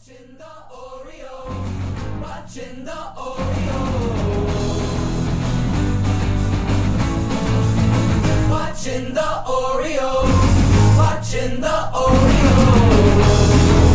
Watching the Orioles, watching the Orioles, watching the Orioles, watching the Orioles.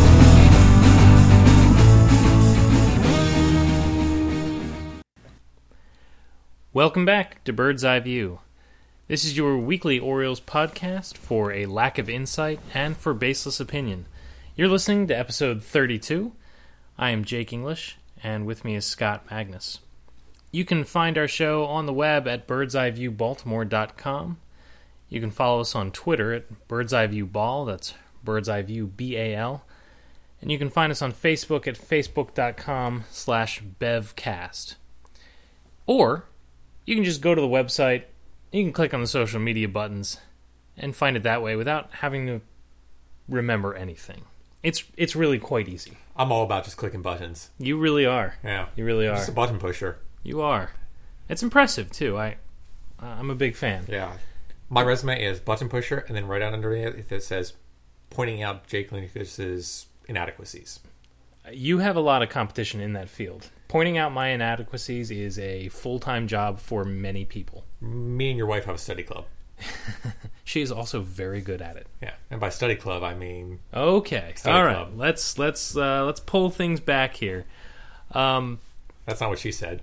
Welcome back to Bird's Eye View. This is your weekly Orioles podcast for a lack of insight and for baseless opinion. You're listening to episode 32. I am Jake English, and with me is Scott Magnus. You can find our show on the web at birdseyeviewbaltimore.com. You can follow us on Twitter at birdseyeviewball, that's birdseyeviewbal. And you can find us on Facebook at facebook.com/bevcast. Or you can just go to the website, you can click on the social media buttons, and find it that way without having to remember anything. It's really quite easy. I'm all about just clicking buttons. You really are. Yeah. You really are. Just a button pusher. You are. It's impressive, too. I'm a big fan. Yeah. My resume is button pusher, and then right out underneath it says, pointing out Jake Lindquist's inadequacies. You have a lot of competition in that field. Pointing out my inadequacies is a full-time job for many people. Me and your wife have a study club. She is also very good at it. Yeah, and by study club I mean okay. Study All right. club. Let's pull things back here. That's not what she said.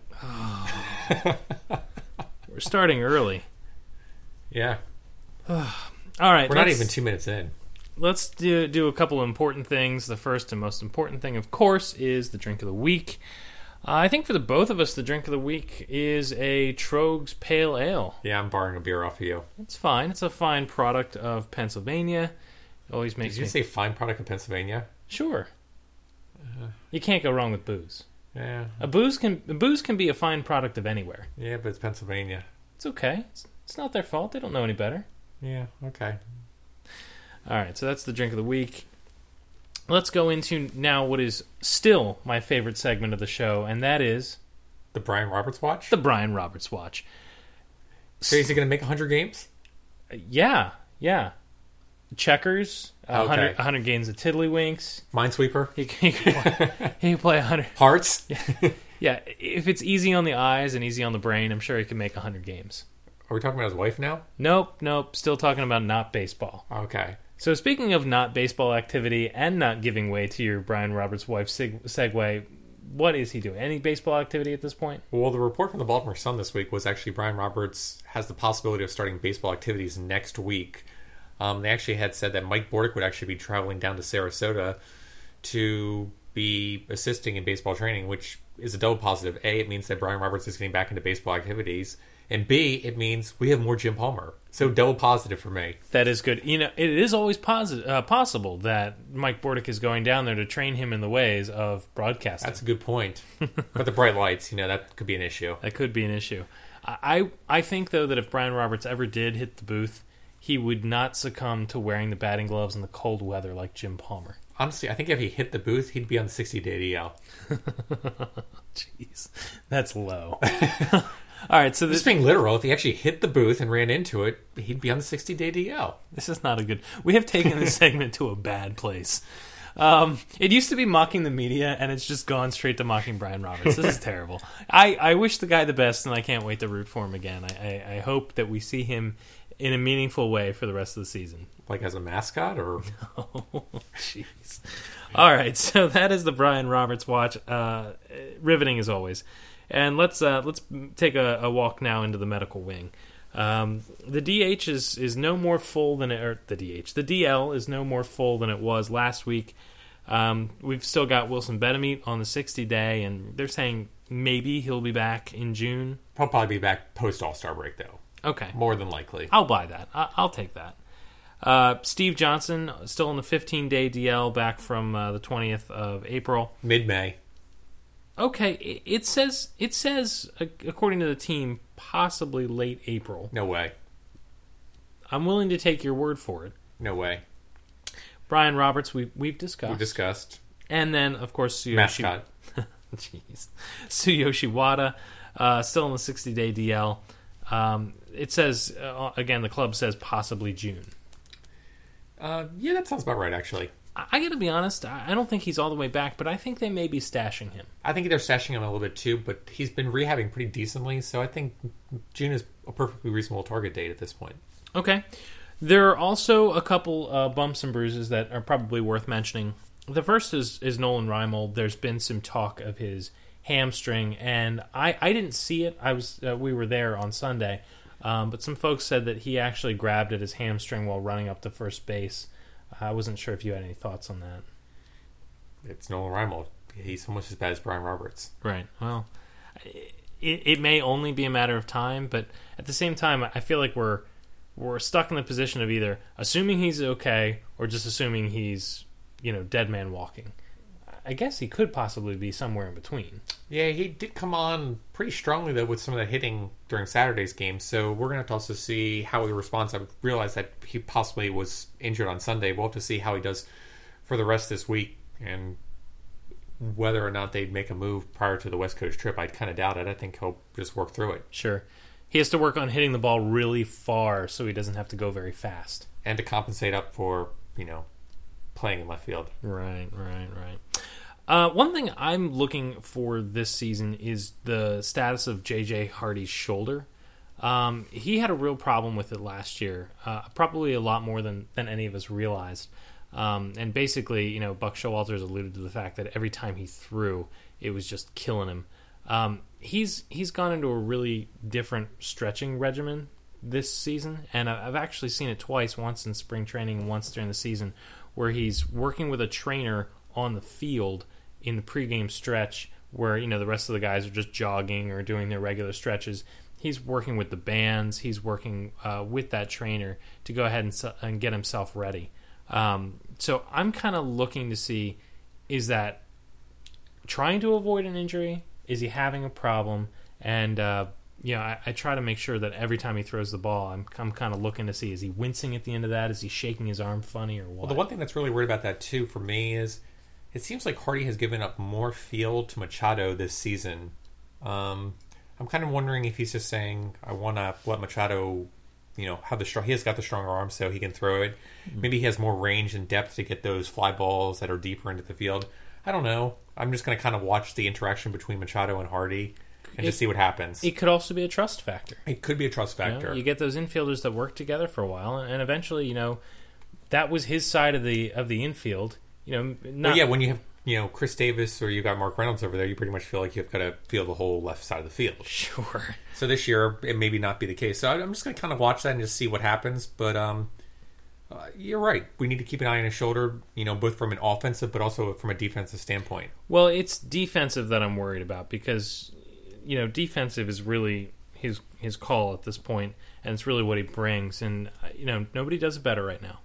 We're starting early. Yeah. All right. We're not even 2 minutes in. Let's do a couple of important things. The first and most important thing, of course, is the drink of the week. I think for the both of us, the drink of the week is a Trogs Pale Ale. Yeah, I'm borrowing a beer off of you. It's fine. It's a fine product of Pennsylvania. It always makes Did you me... say fine product of Pennsylvania? Sure. You can't go wrong with booze. Yeah. A booze can be a fine product of anywhere. Yeah, but it's Pennsylvania. It's okay. It's not their fault. They don't know any better. Yeah, okay. All right, so that's the drink of the week. Let's go into now what is still my favorite segment of the show, and that is... The Brian Roberts watch? The Brian Roberts watch. So is he going to make 100 games? Yeah. Checkers, Okay. 100 games of Tiddlywinks. Minesweeper? He can play 100. Hearts? Yeah, if it's easy on the eyes and easy on the brain, I'm sure he can make 100 games. Are we talking about his wife now? Nope. Still talking about not baseball. Okay. So speaking of not baseball activity and not giving way to your Brian Roberts' wife segue, what is he doing? Any baseball activity at this point? Well, the report from the Baltimore Sun this week was actually Brian Roberts has the possibility of starting baseball activities next week. They actually had said that Mike Bordick would actually be traveling down to Sarasota to be assisting in baseball training, which is a double positive. A, it means that Brian Roberts is getting back into baseball activities. And B, it means we have more Jim Palmer. So double positive for me. That is good. You know, it is always possible that Mike Bordick is going down there to train him in the ways of broadcasting. That's a good point. But the bright lights, that could be an issue. That could be an issue. I think, though, that if Brian Roberts ever did hit the booth, he would not succumb to wearing the batting gloves in the cold weather like Jim Palmer. Honestly, I think if he hit the booth, he'd be on the 60-day DL. Jeez, that's low. All right, so Just being literal, if he actually hit the booth and ran into it, he'd be on the 60-day DL. This is not a good... We have taken this segment to a bad place. It used to be mocking the media, and it's just gone straight to mocking Brian Roberts. This is terrible. I wish the guy the best, and I can't wait to root for him again. I hope that we see him in a meaningful way for the rest of the season. Like as a mascot, or... Oh, jeez. All right, so that is the Brian Roberts watch. Riveting as always. And let's take a walk now into the medical wing. The DH is no more full than the DL is no more full than it was last week. We've still got Wilson Betemit on the 60-day, and they're saying maybe he'll be back in June. He'll probably be back post All-Star break, though. Okay, more than likely. I'll buy that. I'll take that. Steve Johnson still on the 15-day DL, back from the 20th of April, mid-May. Okay, it says according to the team, possibly late April. No way. I'm willing to take your word for it. No way. Brian Roberts, we've discussed. We've discussed. And then, of course, Mascot. Jeez. Tsuyoshi Wada, still in the 60-day DL. It says, again, the club says possibly June. Yeah, that sounds about right, actually. I got to be honest, I don't think he's all the way back, but I think they may be stashing him. I think they're stashing him a little bit too, but he's been rehabbing pretty decently, so I think June is a perfectly reasonable target date at this point. Okay. There are also a couple bumps and bruises that are probably worth mentioning. The first is Nolan Reimold. There's been some talk of his hamstring, and I didn't see it. We were there on Sunday, but some folks said that he actually grabbed at his hamstring while running up to first base. I wasn't sure if you had any thoughts on that. It's Nolan Reimold. He's almost as bad as Brian Roberts. Right. Well, it may only be a matter of time, but at the same time, I feel like we're stuck in the position of either assuming he's okay or just assuming he's, dead man walking. I guess he could possibly be somewhere in between. Yeah, he did come on pretty strongly, though, with some of the hitting during Saturday's game, so we're going to have to also see how he responds. I realized that he possibly was injured on Sunday. We'll have to see how he does for the rest of this week, and whether or not they'd make a move prior to the West Coast trip. I kind of doubt it. I think he'll just work through it. Sure. He has to work on hitting the ball really far so he doesn't have to go very fast. And to compensate up for, playing in left field. Right. One thing I'm looking for this season is the status of J.J. Hardy's shoulder. He had a real problem with it last year, probably a lot more than any of us realized. And basically, Buck Showalter's alluded to the fact that every time he threw, it was just killing him. He's gone into a really different stretching regimen this season, and I've actually seen it twice, once in spring training and once during the season, where he's working with a trainer on the field in the pregame stretch where, the rest of the guys are just jogging or doing their regular stretches. He's working with the bands. He's working with that trainer to go ahead and get himself ready. So I'm kind of looking to see, is that trying to avoid an injury? Is he having a problem? And, I try to make sure that every time he throws the ball, I'm kind of looking to see, is he wincing at the end of that? Is he shaking his arm funny or what? Well, the one thing that's really weird about that, too, for me is it seems like Hardy has given up more field to Machado this season. I'm kind of wondering if he's just saying, I want to let Machado, have he has got the stronger arm so he can throw it. Maybe he has more range and depth to get those fly balls that are deeper into the field. I don't know. I'm just going to kind of watch the interaction between Machado and Hardy and just see what happens. It could also be a trust factor. It could be a trust factor. You get those infielders that work together for a while, and eventually, that was his side of the infield. When you have Chris Davis or you got Mark Reynolds over there, you pretty much feel like you've got to field the whole left side of the field. Sure. So this year it maybe not be the case. So I'm just going to kind of watch that and just see what happens. But you're right. We need to keep an eye on his shoulder, both from an offensive but also from a defensive standpoint. Well, it's defensive that I'm worried about because, defensive is really his call at this point, and it's really what he brings. And, nobody does it better right now.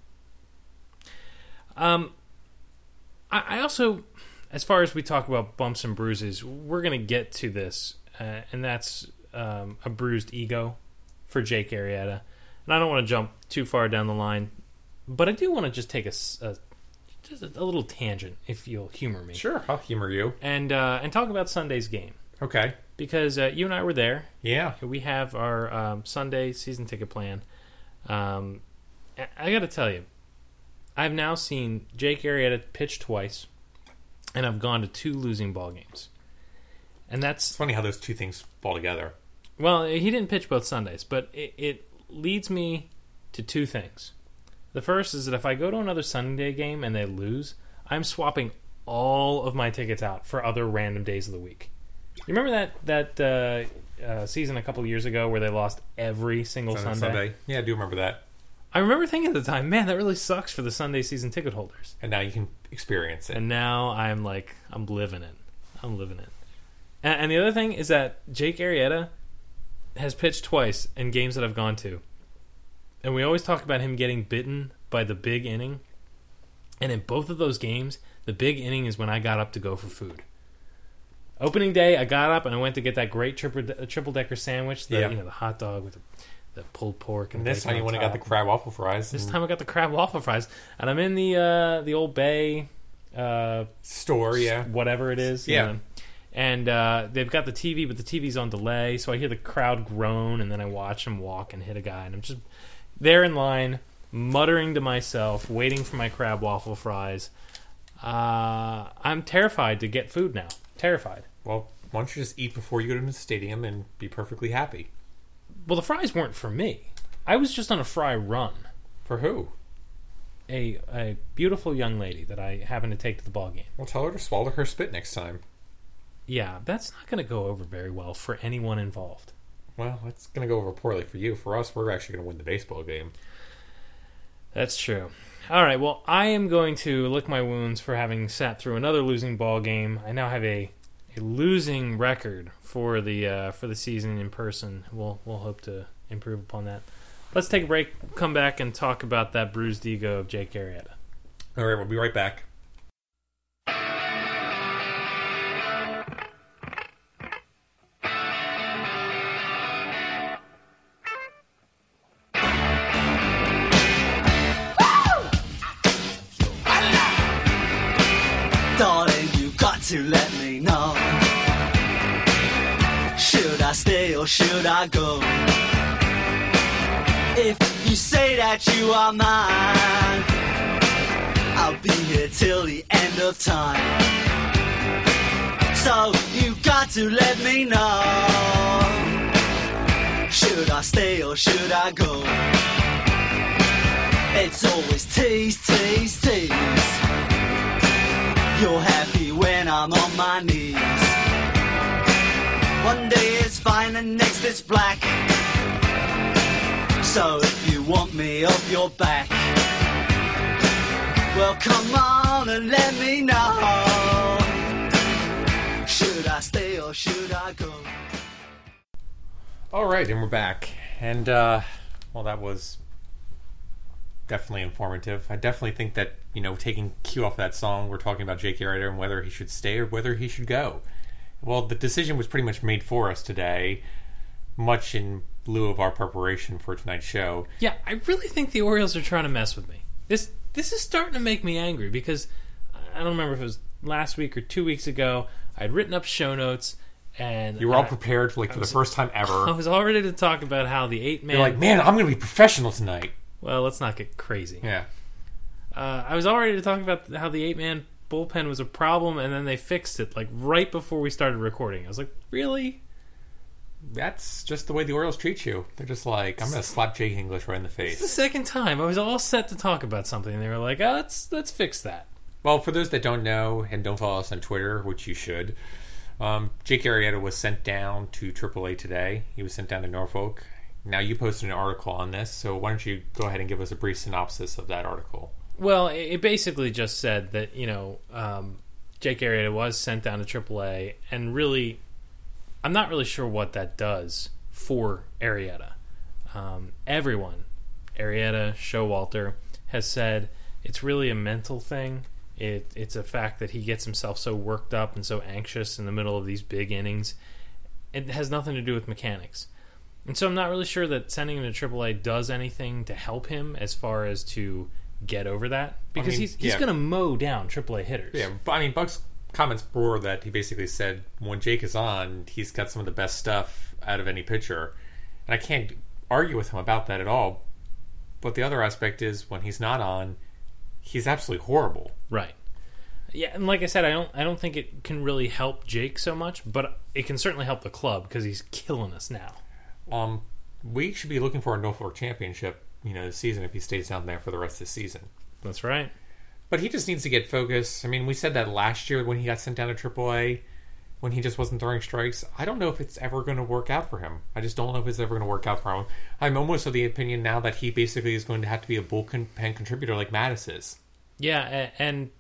I also, as far as we talk about bumps and bruises, we're going to get to this, and that's a bruised ego for Jake Arrieta. And I don't want to jump too far down the line, but I do want to just take just a little tangent, if you'll humor me. Sure, I'll humor you. And talk about Sunday's game. Okay. Because you and I were there. Yeah. We have our Sunday season ticket plan. I got to tell you, I've now seen Jake Arrieta pitch twice, and I've gone to 2 losing ball games. And that's... It's funny how those two things fall together. Well, he didn't pitch both Sundays, but it leads me to 2 things. The first is that if I go to another Sunday game and they lose, I'm swapping all of my tickets out for other random days of the week. You remember that season a couple years ago where they lost every single Sunday? Yeah, I do remember that. I remember thinking at the time, man, that really sucks for the Sunday season ticket holders. And now you can experience it. And now I'm living it. I'm living it. And the other thing is that Jake Arrieta has pitched twice in games that I've gone to. And we always talk about him getting bitten by the big inning. And in both of those games, the big inning is when I got up to go for food. Opening day, I got up and I went to get that great triple-decker sandwich, the hot dog with the pulled pork. And this time you went and got the crab waffle fries. This time I got the crab waffle fries. And I'm in the Old Bay... store, yeah. Whatever it is. Yeah. And they've got the TV, but the TV's on delay, so I hear the crowd groan, and then I watch them walk and hit a guy. And I'm just there in line, muttering to myself, waiting for my crab waffle fries. I'm terrified to get food now. Terrified. Well, why don't you just eat before you go to the stadium and be perfectly happy? Well, the fries weren't for me. I was just on a fry run. For who? A beautiful young lady that I happened to take to the ball game. Well, tell her to swallow her spit next time. Yeah, that's not going to go over very well for anyone involved. Well, it's going to go over poorly for you. For us, we're actually going to win the baseball game. That's true. All right, well, I am going to lick my wounds for having sat through another losing ball game. I now have a losing record for the season in person. We'll hope to improve upon that. Let's take a break, come back, and talk about that bruised ego of Jake Arrieta. All right, we'll be right back. Darling, you got to let me know. Should I stay or should I go? If you say that you are mine, I'll be here till the end of time. So you got to let me know. Should I stay or should I go? It's always tease, tease, tease. You're happy when I'm on my knees. One day it's fine and next it's black. So if you want me off your back, well come on and let me know. Should I stay or should I go? All right, and we're back. And, well, that was definitely informative. I definitely think that, taking cue off that song, we're talking about Jake Arrieta and whether he should stay or whether he should go. Well, the decision was pretty much made for us today, much in lieu of our preparation for tonight's show. Yeah, I really think the Orioles are trying to mess with me. This is starting to make me angry because I don't remember if it was last week or 2 weeks ago. I'd written up show notes and you were all prepared for the first time ever. I was all ready to talk about how the 8-man. You're like, man, I'm going to be professional tonight. Well, let's not get crazy. Yeah. I was all ready to talk about how the 8-man bullpen was a problem, and then they fixed it right before we started recording. I was like, really? That's just the way the Orioles treat you. They're just like, I'm going to slap Jake English right in the face. It's the second time. I was all set to talk about something, and they were like, oh, let's fix that. Well, for those that don't know and don't follow us on Twitter, which you should, Jake Arrieta was sent down to AAA today. He was sent down to Norfolk. Now, you posted an article on this, so why don't you go ahead and give us a brief synopsis of that article? Well, it basically just said that, Jake Arrieta was sent down to AAA, and really, I'm not really sure what that does for Arrieta. Everyone, Arrieta, Showalter, has said it's really a mental thing. It's a fact that he gets himself so worked up and so anxious in the middle of these big innings. It has nothing to do with mechanics. And so I'm not really sure that sending him to AAA does anything to help him as far as to get over that. Because he's going to mow down AAA hitters. Yeah, but Buck's comments were that he basically said when Jake is on, he's got some of the best stuff out of any pitcher. And I can't argue with him about that at all. But the other aspect is when he's not on, he's absolutely horrible. Right. Yeah, and like I said, I don't think it can really help Jake so much, but it can certainly help the club because he's killing us now. We should be looking for a Norfolk championship, this season if he stays down there for the rest of the season. That's right. But he just needs to get focused. We said that last year when he got sent down to AAA, when he just wasn't throwing strikes. I don't know if it's ever going to work out for him. I just don't know if it's ever going to work out for him. I'm almost of the opinion now that he basically is going to have to be a bullpen contributor like Mattis is. Yeah, and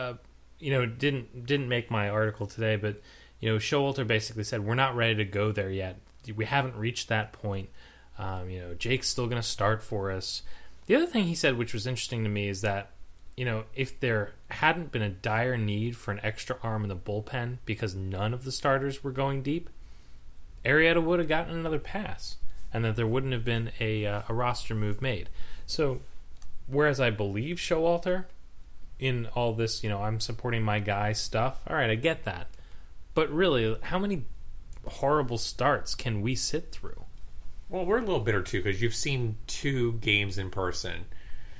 didn't make my article today, but Showalter basically said we're not ready to go there yet. We haven't reached that point. Jake's still going to start for us. The other thing he said, which was interesting to me, is that if there hadn't been a dire need for an extra arm in the bullpen because none of the starters were going deep, Arrieta would have gotten another pass, and that there wouldn't have been a roster move made. So, whereas I believe Showalter in all this, I'm supporting my guy stuff. All right, I get that. But really, how many horrible starts can we sit through? Well, we're a little bitter too because you've seen 2 games in person.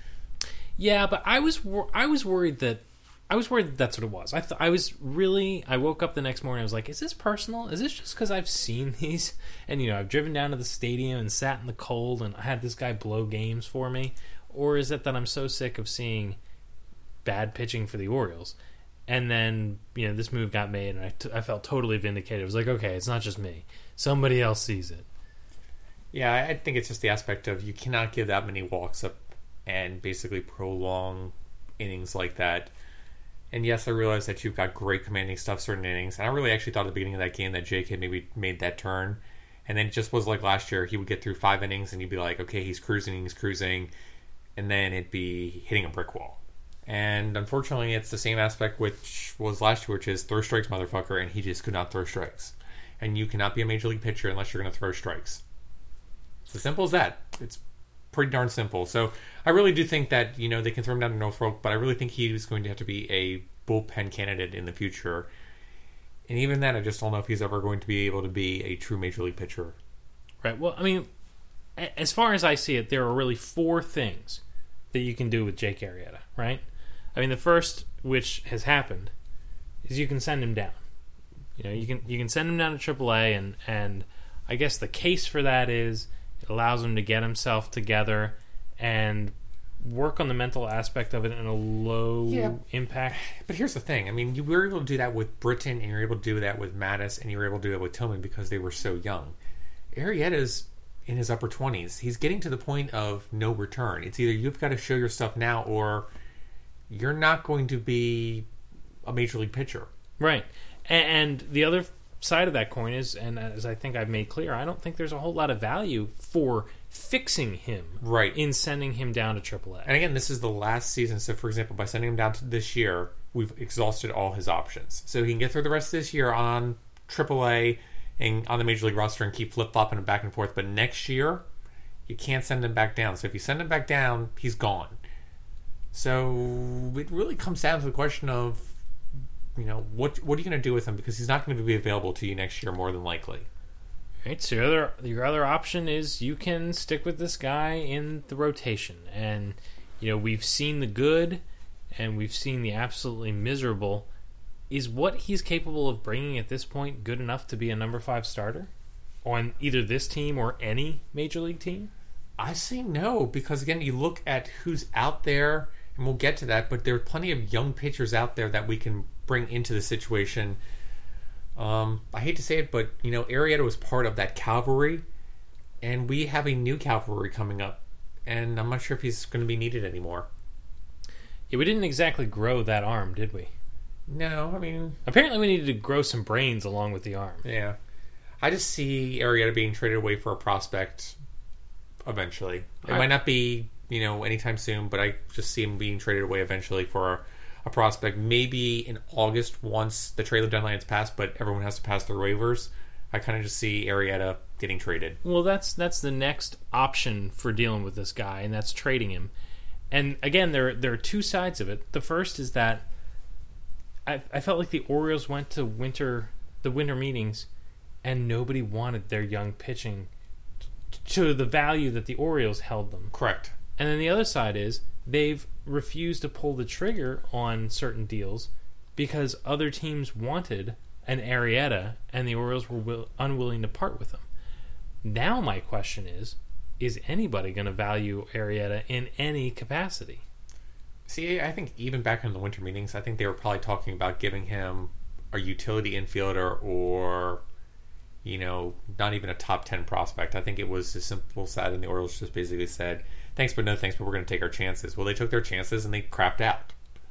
Yeah, but I was worried that that's what it was. I woke up the next morning. I was like, is this personal? Is this just because I've seen these? And I've driven down to the stadium and sat in the cold, and I had this guy blow games for me, or is it that I'm so sick of seeing bad pitching for the Orioles? And then this move got made, and I felt totally vindicated. It was like, okay, it's not just me. Somebody else sees it. Yeah, I think it's just the aspect of you cannot give that many walks up and basically prolong innings like that. And yes, I realize that you've got great commanding stuff certain innings. And I really actually thought at the beginning of that game that Jake had maybe made that turn. And then it just was like last year. He would get through 5 innings and you'd be like, okay, he's cruising. And then it'd be hitting a brick wall. And unfortunately, it's the same aspect which was last year, which is throw strikes, motherfucker. And he just could not throw strikes. And you cannot be a major league pitcher unless you're going to throw strikes. It's as simple as that. It's pretty darn simple. So I really do think that, they can throw him down to Norfolk, but I really think he's going to have to be a bullpen candidate in the future. And even then, I just don't know if he's ever going to be able to be a true major league pitcher. Right. Well, I mean, as far as I see it, there are really 4 things that you can do with Jake Arrieta, right? I mean, the first, which has happened, is you can send him down. You can send him down to AAA, and I guess the case for that is it allows him to get himself together and work on the mental aspect of it in a low impact. But here's the thing. I mean, you were able to do that with Britton, and you were able to do that with Mattis, and you were able to do that with Tillman because they were so young. Arrieta's in his upper 20s. He's getting to the point of no return. It's either you've got to show your stuff now or you're not going to be a major league pitcher. Right. And the other side of that coin is, and as I think I've made clear, I don't think there's a whole lot of value for fixing him in sending him down to AAA. And again, this is the last season. So, for example, by sending him down to this year, we've exhausted all his options. So he can get through the rest of this year on AAA and on the Major League roster and keep flip-flopping him back and forth. But next year, you can't send him back down. So if you send him back down, he's gone. So it really comes down to the question of, what are you going to do with him? Because he's not going to be available to you next year more than likely. Right, so your other option is you can stick with this guy in the rotation. And, we've seen the good and we've seen the absolutely miserable. Is what he's capable of bringing at this point good enough to be a number 5 starter on either this team or any major league team? I say no, because again, you look at who's out there, and we'll get to that, but there are plenty of young pitchers out there that we can bring into the situation. I hate to say it, but Arrieta was part of that cavalry, and we have a new cavalry coming up, and I'm not sure if he's going to be needed anymore. Yeah, we didn't exactly grow that arm, did we? No, I mean... Apparently we needed to grow some brains along with the arm. Yeah. I just see Arrieta being traded away for a prospect eventually. It might not be, anytime soon, but I just see him being traded away eventually for a prospect. Maybe in August once the trade deadline is passed, but everyone has to pass their waivers. I kind of just see Arrieta getting traded. Well, that's the next option for dealing with this guy, and that's trading him. And again, there are 2 sides of it. The first is that I felt like the Orioles went to the winter meetings and nobody wanted their young pitching to the value that the Orioles held them. Correct. And then the other side is they've refused to pull the trigger on certain deals because other teams wanted an Arrieta and the Orioles were unwilling to part with them. Now my question is anybody going to value Arrieta in any capacity? See, I think even back in the winter meetings, I think they were probably talking about giving him a utility infielder or, not even a top 10 prospect. I think it was as simple as that, and the Orioles just basically said, thanks but no thanks, but we're going to take our chances. Well, they took their chances and they crapped out.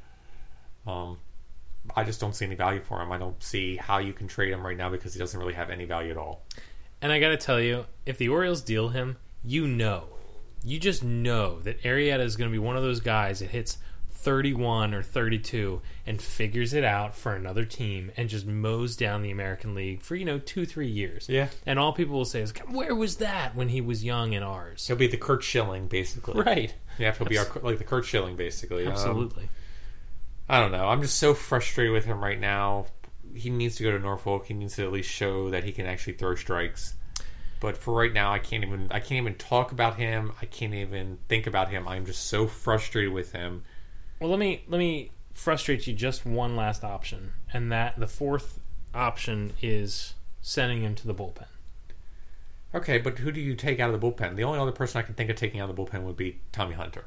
I just don't see any value for him. I don't see how you can trade him right now because he doesn't really have any value at all. And I got to tell you, if the Orioles deal him, you just know that Arrieta is going to be one of those guys that hits 31 or 32 and figures it out for another team and just mows down the American League for 2-3 years. Yeah. And all people will say is, where was that when he was young in ours? He'll be the Kurt Schilling, basically. Right. Yeah, he'll be like the Kurt Schilling, basically. Absolutely. I don't know. I'm just so frustrated with him right now. He needs to go to Norfolk. He needs to at least show that he can actually throw strikes. But for right now, I can't even talk about him. I can't even think about him. I'm just so frustrated with him. Well, let me frustrate you just one last option, and that the fourth option is sending him to the bullpen. Okay, but who do you take out of the bullpen? The only other person I can think of taking out of the bullpen would be Tommy Hunter.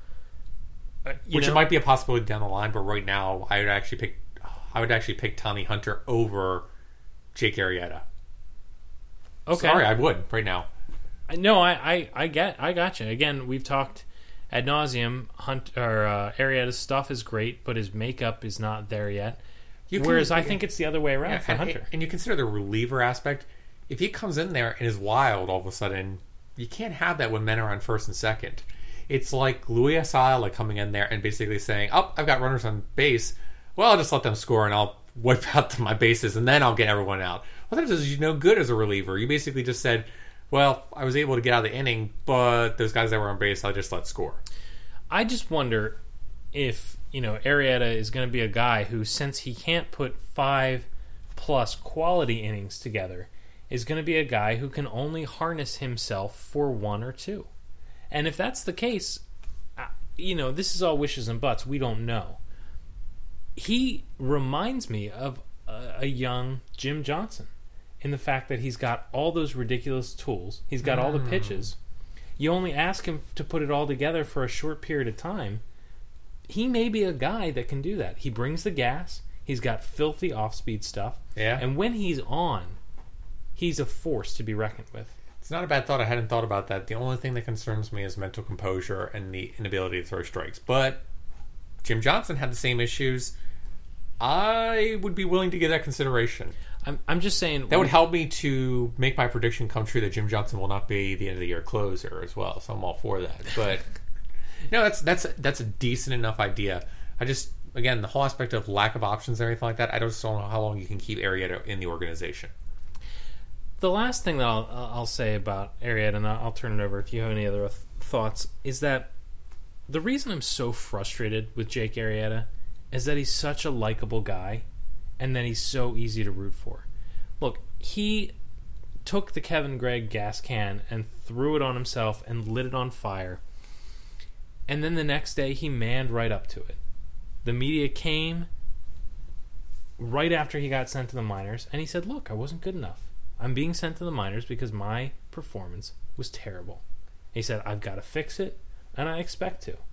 It might be a possibility down the line, but right now I would actually pick Tommy Hunter over Jake Arrieta. Okay. Sorry, I would right now. No, I got you. Again, we've talked ad nauseum. Arrieta's stuff is great, but his makeup is not there yet. Whereas I think it's the other way around for Hunter. And you consider the reliever aspect. If he comes in there and is wild all of a sudden, you can't have that when men are on first and second. It's like Luis Ayala coming in there and basically saying, "Oh, I've got runners on base. Well, I'll just let them score and I'll wipe out my bases and then I'll get everyone out." Well, that does you no good as a reliever. You basically just said, "Well, I was able to get out of the inning, but those guys that were on base, I just let score." I just wonder if, Arrieta is going to be a guy who, since he can't put 5+ quality innings together, is going to be a guy who can only harness himself for 1 or 2. And if that's the case, this is all wishes and buts. We don't know. He reminds me of a young Jim Johnson in the fact that he's got all those ridiculous tools. He's got all the pitches. You only ask him to put it all together for a short period of time. He may be a guy that can do that. He brings the gas. He's got filthy off-speed stuff. Yeah. And when he's on, he's a force to be reckoned with. It's not a bad thought. I hadn't thought about that. The only thing that concerns me is mental composure and the inability to throw strikes. But Jim Johnson had the same issues. I would be willing to give that consideration. I'm just saying that would help me to make my prediction come true that Jim Johnson will not be the end of the year closer as well. So I'm all for that. But no, that's a decent enough idea. I just, again, the whole aspect of lack of options and everything like that, I just don't know how long you can keep Arrieta in the organization. The last thing that I'll say about Arrieta, and I'll turn it over if you have any other thoughts, is that the reason I'm so frustrated with Jake Arrieta is that he's such a likable guy and that he's so easy to root for. Look, he took the Kevin Gregg gas can and threw it on himself and lit it on fire. And then the next day he manned right up to it. The media came right after he got sent to the minors, and he said, "Look, I wasn't good enough. I'm being sent to the minors because my performance was terrible." He said, "I've got to fix it, and I expect to."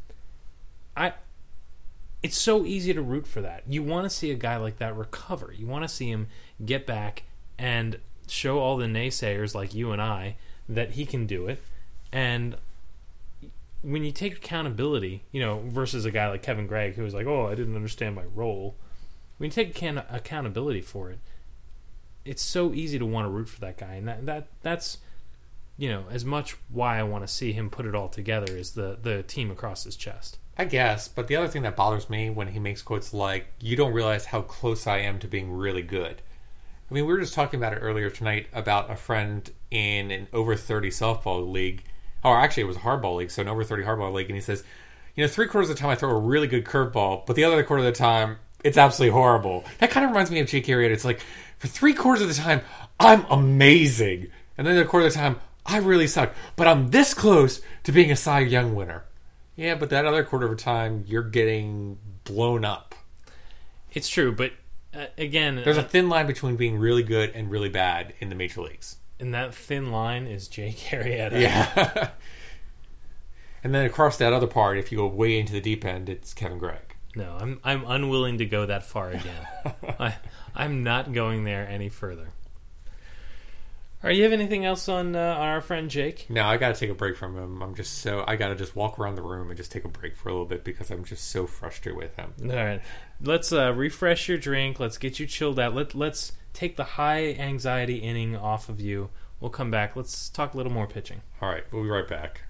It's so easy to root for that. You want to see a guy like that recover. You want to see him get back and show all the naysayers like you and I that he can do it. And when you take accountability, versus a guy like Kevin Gregg who was like, "Oh, I didn't understand my role." When you take accountability for it, it's so easy to want to root for that guy, and that's as much why I want to see him put it all together is the team across his chest. I guess, but the other thing that bothers me when he makes quotes like, "You don't realize how close I am to being really good." I mean, we were just talking about it earlier tonight about a friend in an over 30 softball league, or actually it was a hardball league, so an over 30 hardball league, and he says, 3/4 of the time I throw a really good curveball, but the other quarter of the time it's absolutely horrible. That kind of reminds me of Jake Arrieta. It's like, for 3/4 of the time, I'm amazing. And then the quarter of the time, I really suck. But I'm this close to being a Cy Young winner. Yeah, but that other quarter of the time, you're getting blown up. It's true, but again... There's a thin line between being really good and really bad in the major leagues. And that thin line is Jake Arrieta. Yeah. And then across that other part, if you go way into the deep end, it's Kevin Gregg. No, I'm unwilling to go that far again. I'm not going there any further. All right, you have anything else on our friend Jake? No, I got to take a break from him. I got to just walk around the room and just take a break for a little bit because I'm just so frustrated with him. All right, let's refresh your drink. Let's get you chilled out. Let's take the high anxiety inning off of you. We'll come back. Let's talk a little more pitching. All right, we'll be right back.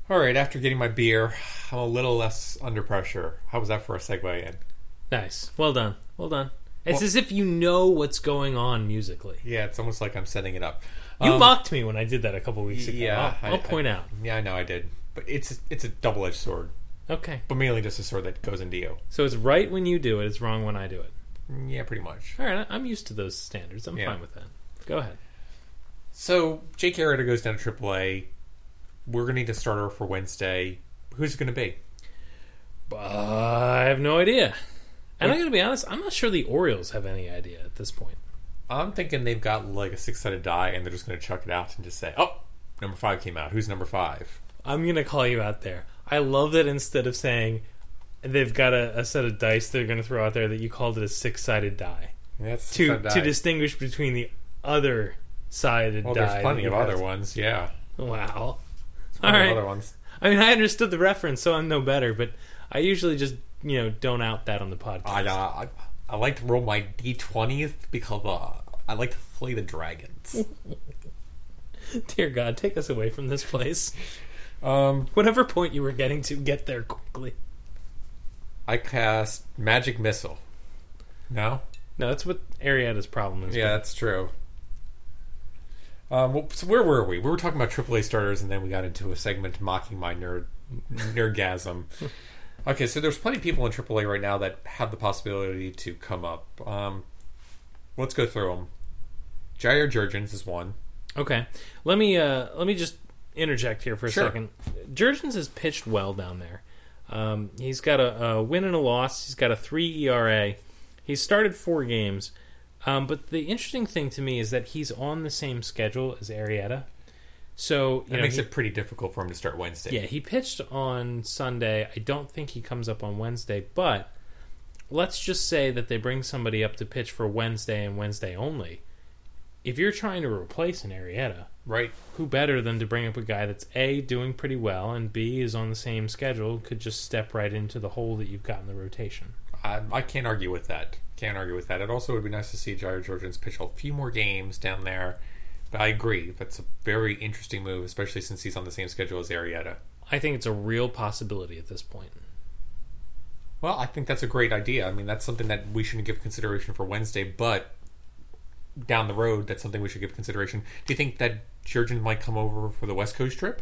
All right, after getting my beer, I'm a little less under pressure. How was that for a segue in? Nice. Well done. Well done. It's Well- as if you know what's going on musically. Yeah, it's almost like I'm setting it up. You mocked me when I did that a couple weeks ago. Yeah, I'll point out. Yeah, I know I did. But it's a double-edged sword. Okay. But mainly just a sword that goes into you. So it's right when you do it, it's wrong when I do it. Yeah, pretty much. All right, I'm used to those standards. I'm Yeah. fine with that. Go ahead. So, Jake Arrieta goes down to AAA. We're going to need a starter for Wednesday. Who's it going to be? I have no idea. And I'm going to be honest, I'm not sure the Orioles have any idea at this point. I'm thinking they've got like a 6-sided die and they're just going to chuck it out and just say, oh, number 5 came out. Who's number 5? I'm going to call you out there. I love that instead of saying they've got a set of dice they're going to throw out there, that you called it a 6-sided die. That's To distinguish between the other sided die. Well, there's plenty that of you have. other ones, yeah. Wow. Plenty All of right. other ones. I mean, I understood the reference, so I'm no better, but I usually just, don't out that on the podcast. I like to roll my D20th because I like to flay the dragons. Dear God, take us away from this place. Um, Whatever point you were getting to, get there quickly. I cast Magic Missile. No? No, that's what Arrieta's problem is. Yeah, that's true. So where were we? We were talking about AAA starters, and then we got into a segment mocking my nerdgasm. Okay, so there's plenty of people in AAA right now that have the possibility to come up. Let's go through them. Jair Jurgens is one. Okay, let me just interject here for a Sure. second. Jurgens has pitched well down there. He's got a win and a loss. He's got a 3 ERA. He's started 4 games. But the interesting thing to me is that he's on the same schedule as Arrieta. So That makes it pretty difficult for him to start Wednesday. Yeah, he pitched on Sunday. I don't think he comes up on Wednesday, but let's just say that they bring somebody up to pitch for Wednesday and Wednesday only. If you're trying to replace an Arrieta, Right. who better than to bring up a guy that's A, doing pretty well, and B, is on the same schedule, could just step right into the hole that you've got in the rotation. I can't argue with that. It also would be nice to see Jair Jurgens pitch a few more games down there. But I agree. That's a very interesting move, especially since he's on the same schedule as Arrieta. I think it's a real possibility at this point. Well, I think that's a great idea. I mean, that's something that we shouldn't give consideration for Wednesday, but down the road, that's something we should give consideration. Do you think that Jurgens might come over for the West Coast trip?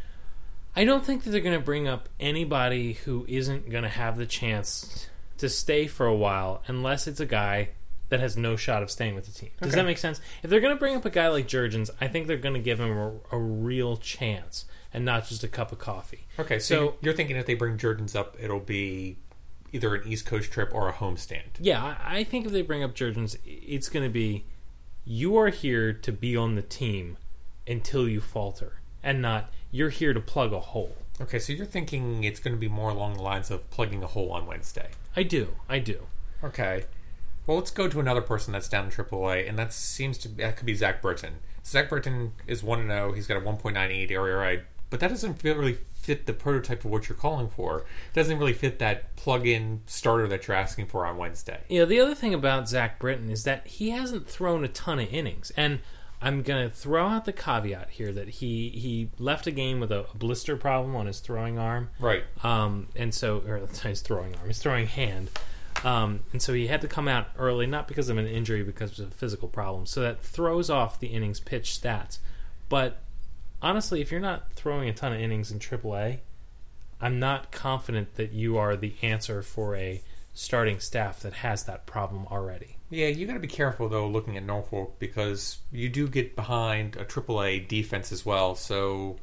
I don't think that they're going to bring up anybody who isn't going to have the chance to stay for a while unless it's a guy that has no shot of staying with the team. Does Okay. that make sense? If they're going to bring up a guy like Jurgens, I think they're going to give him a real chance and not just a cup of coffee. Okay, so you're thinking if they bring Jurgens up, it'll be either an East Coast trip or a homestand. Yeah, I think if they bring up Jurgens, it's going to be, you are here to be on the team until you falter, and not, you're here to plug a hole. Okay, so you're thinking it's going to be more along the lines of plugging a hole on Wednesday. I do. Okay. Well, let's go to another person that's down in AAA, and that could be Zach Britton. Zach Britton is 1-0. He's got a 1.98 ERA, but that doesn't really fit the prototype of what you're calling for. It doesn't really fit that plug-in starter that you're asking for on Wednesday. Yeah, the other thing about Zach Britton is that he hasn't thrown a ton of innings. And I'm going to throw out the caveat here that he left a game with a blister problem on his throwing arm. Right. And so, or his throwing arm, his throwing hand. And so he had to come out early, not because of an injury, because of a physical problem. So that throws off the innings pitched stats. But honestly, if you're not throwing a ton of innings in AAA, I'm not confident that you are the answer for a starting staff that has that problem already. Yeah, you got to be careful, though, looking at Norfolk, because you do get behind a AAA defense as well, so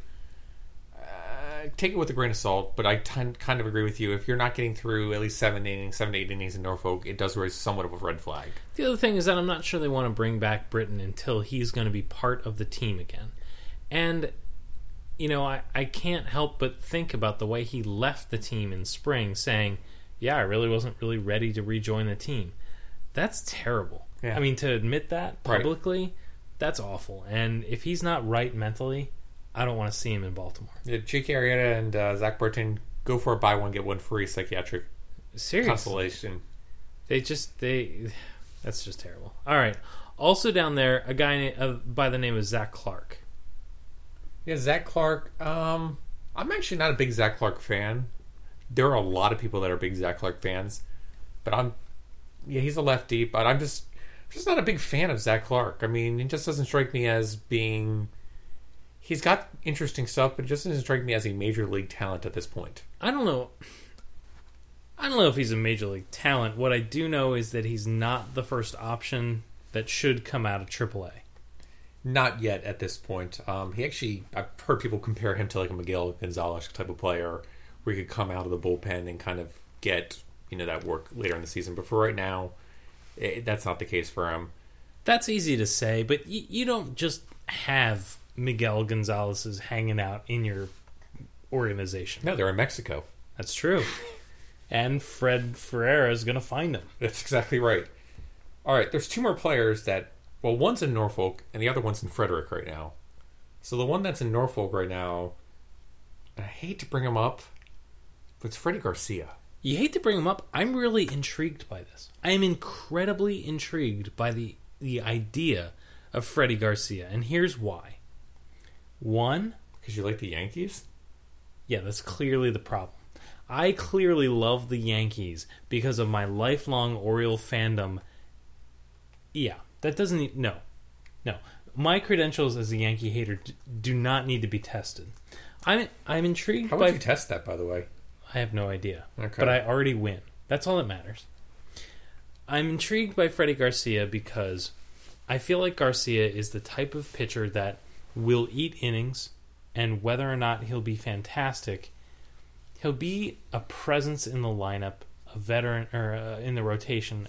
take it with a grain of salt, but I kind of agree with you. If you're not getting through at least 7 to 8 innings in Norfolk, it does raise somewhat of a red flag. The other thing is that I'm not sure they want to bring back Britton until he's going to be part of the team again. And, I can't help but think about the way he left the team in spring, saying, yeah, I really wasn't really ready to rejoin the team. That's terrible. Yeah. I mean, to admit that publicly, that's awful. And if he's not right mentally, I don't want to see him in Baltimore. Yeah, Jake Arrieta and Zach Britton go for a buy one, get one free psychiatric Seriously. consultation. That's just terrible. All right. Also down there, a guy by the name of Zach Clark. Yeah, Zach Clark, I'm actually not a big Zach Clark fan. There are a lot of people that are big Zach Clark fans, but he's a lefty, but I'm just not a big fan of Zach Clark. I mean, it just doesn't strike me as being... He's got interesting stuff, but it just doesn't strike me as a major league talent at this point. I don't know if he's a major league talent. What I do know is that he's not the first option that should come out of AAA. Not yet at this point. I've heard people compare him to like a Miguel Gonzalez type of player where he could come out of the bullpen and kind of get, that work later in the season. But for right now, that's not the case for him. That's easy to say, but you don't just have Miguel Gonzalez's hanging out in your organization. No, they're in Mexico. That's true. And Fred Ferreira is going to find them. That's exactly right. All right, there's two more players that... Well, one's in Norfolk, and the other one's in Frederick right now. So the one that's in Norfolk right now, I hate to bring him up, but it's Freddie Garcia. You hate to bring him up. I'm really intrigued by this. I am incredibly intrigued by the idea of Freddie Garcia, and here's why. One... Because you like the Yankees? Yeah, that's clearly the problem. I clearly love the Yankees because of my lifelong Oriole fandom. Yeah, that doesn't... No. My credentials as a Yankee hater do not need to be tested. I'm intrigued by... How would you test that, by the way? I have no idea. Okay. But I already win. That's all that matters. I'm intrigued by Freddie Garcia because I feel like Garcia is the type of pitcher that will eat innings, and whether or not he'll be fantastic, he'll be a presence in the lineup, a veteran in the rotation,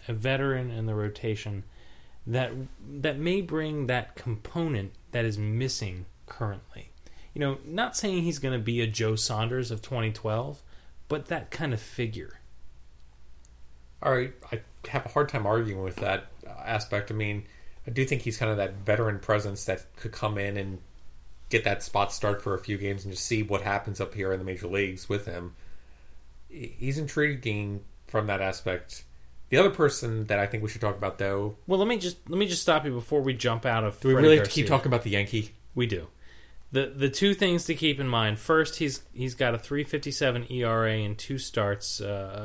that may bring that component that is missing currently. Not saying he's going to be a Joe Saunders of 2012, but that kind of figure. All right, I have a hard time arguing with that aspect. I mean, I do think he's kind of that veteran presence that could come in and get that spot start for a few games and just see what happens up here in the major leagues with him. He's intriguing from that aspect. The other person that I think we should talk about, though... Well, let me just stop you before we jump out of... Do we really have to keep talking about the Yankee? We do. The two things to keep in mind. First, he's got a 3.57 ERA in 3 starts.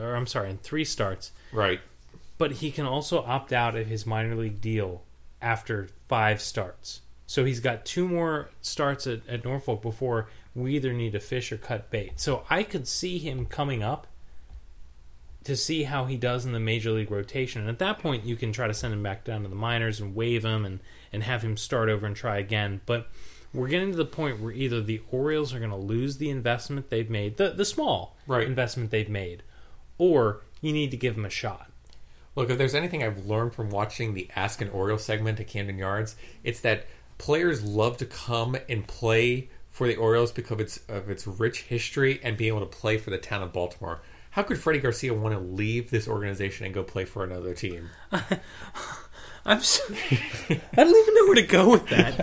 Right. But he can also opt out of his minor league deal after 5 starts. So he's got 2 more starts at Norfolk before we either need to fish or cut bait. So I could see him coming up to see how he does in the major league rotation. And at that point, you can try to send him back down to the minors and waive him and have him start over and try again. But we're getting to the point where either the Orioles are going to lose the investment they've made, the small investment they've made, or you need to give them a shot. Look, if there's anything I've learned from watching the Ask an Oriole segment at Camden Yards, it's that players love to come and play for the Orioles because of its rich history and being able to play for the town of Baltimore. How could Freddie Garcia want to leave this organization and go play for another team? I don't even know where to go with that.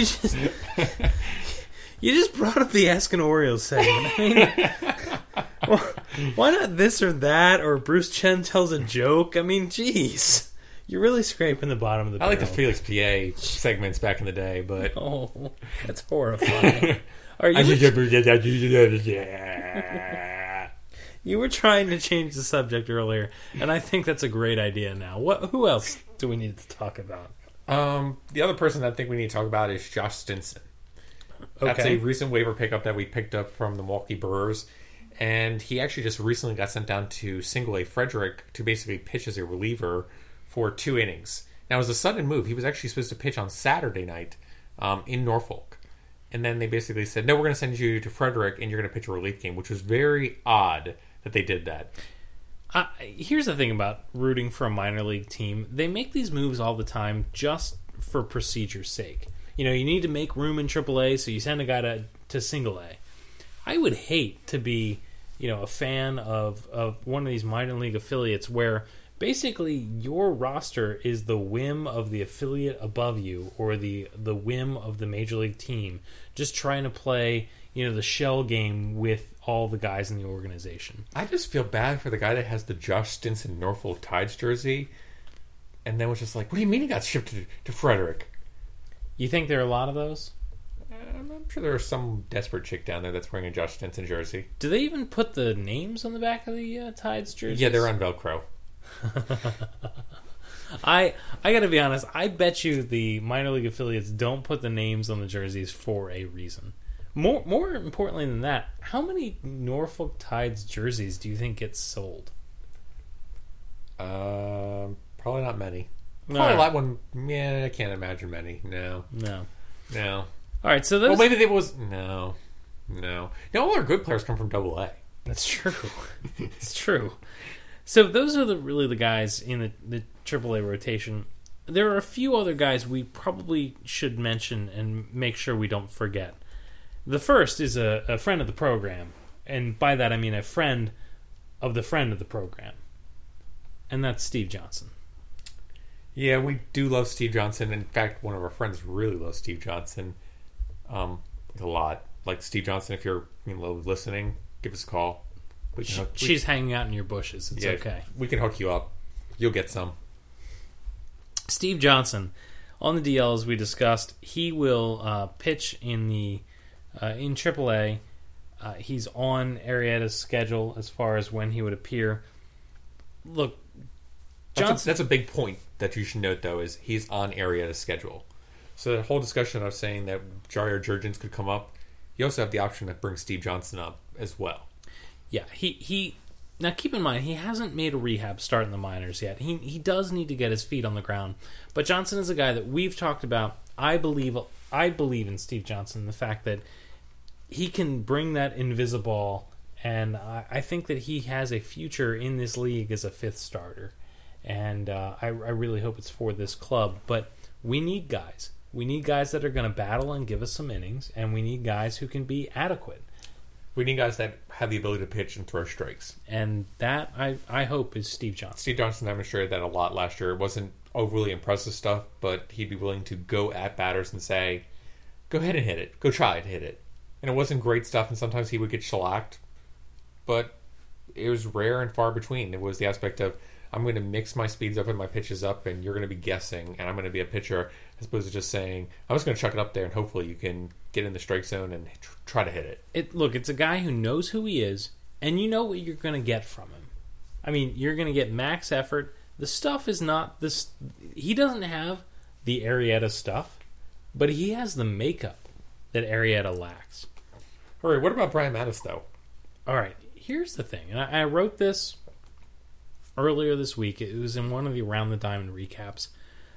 You just brought up the Ask an Orioles segment. I mean, well, why not this or that, or Bruce Chen tells a joke? I mean, jeez. You're really scraping the bottom of the barrel. I like the Felix PA segments back in the day, but... Oh, that's horrifying. You were trying to change the subject earlier, and I think that's a great idea now. Who else do we need to talk about? The other person that I think we need to talk about is Josh Stinson. That's a recent waiver pickup that we picked up from the Milwaukee Brewers, and he actually just recently got sent down to Single A Frederick to basically pitch as a reliever for 2 innings. Now, it was a sudden move. He was actually supposed to pitch on Saturday night in Norfolk. And then they basically said, no, we're going to send you to Frederick, and you're going to pitch a relief game, which was very odd that they did that. Here's the thing about rooting for a minor league team. They make these moves all the time just for procedure's sake. You need to make room in AAA, so you send a guy to Single A. I would hate to be, a fan of one of these minor league affiliates where basically your roster is the whim of the affiliate above you or the whim of the major league team, just trying to play, the shell game with all the guys in the organization. I just feel bad for the guy that has the Josh Stinson Norfolk Tides jersey and then was just like, what do you mean he got shipped to Frederick? You think there are a lot of those? I'm I'm sure there's some desperate chick down there that's wearing a Josh Stinson jersey. Do they even put the names on the back of the Tides jerseys? Yeah, they're on Velcro. I gotta be honest, I bet you the minor league affiliates don't put the names on the jerseys for a reason. More importantly than that, how many Norfolk Tides jerseys do you think get sold? Probably not many. No. Probably a lot one. Yeah, I can't imagine many. No. All right, so those... Well, maybe there was... No. All our good players come from AA. That's true. It's true. So those are really the guys in the AAA rotation. There are a few other guys we probably should mention and make sure we don't forget. The first is a friend of the program, and by that I mean a friend of the program, and that's Steve Johnson. Yeah, we do love Steve Johnson. In fact, one of our friends really loves Steve Johnson a lot. Like, Steve Johnson, if you're listening, give us a call. She's hanging out in your bushes. It's okay. We can hook you up. You'll get some. Steve Johnson, on the DL, as we discussed, he will pitch in AAA. He's on Arrieta's schedule as far as when he would appear. Look, Johnson... That's a big point that you should note, though, is he's on Arrieta's schedule. So the whole discussion of saying that Jair Jurgens could come up, you also have the option to bring Steve Johnson up as well. Yeah, he now keep in mind he hasn't made a rehab start in the minors yet. He does need to get his feet on the ground. But Johnson is a guy that we've talked about. I believe in Steve Johnson, the fact that he can bring that invisible, and I think that he has a future in this league as a fifth starter. And I really hope it's for this club. But we need guys. We need guys that are going to battle and give us some innings, and we need guys who can be adequate. We need guys that have the ability to pitch and throw strikes. And that, I hope, is Steve Johnson. Steve Johnson demonstrated that a lot last year. It wasn't overly impressive stuff, but he'd be willing to go at batters and say, go ahead and hit it. Go try to hit it. And it wasn't great stuff, and sometimes he would get shellacked. But it was rare and far between. It was the aspect of, I'm going to mix my speeds up and my pitches up, and you're going to be guessing, and I'm going to be a pitcher, as opposed to just saying, I'm just going to chuck it up there, and hopefully you can get in the strike zone and try to hit it. Look, it's a guy who knows who he is, and you know what you're going to get from him. I mean, you're going to get max effort. The stuff is not this. He doesn't have the Arrieta stuff, but he has the makeup that Arrieta lacks. All right, what about Brian Matusz, though? All right, here's the thing, and I wrote this earlier this week. It was in one of the Around the Diamond recaps.